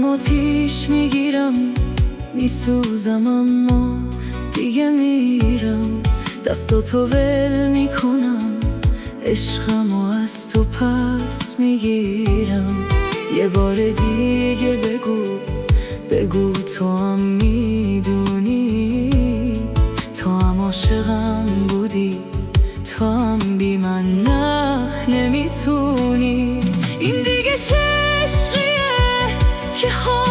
آتیش میگیرم، میسوزم اما دیگه میرم. دستاتو ول میکنم، عشقمو از تو پس میگیرم. یه بار دیگه بگو تو هم میدونی، تو هم عاشقم بودی، تو هم بی من نه نمیتونی. این دیگه چه عشقیه که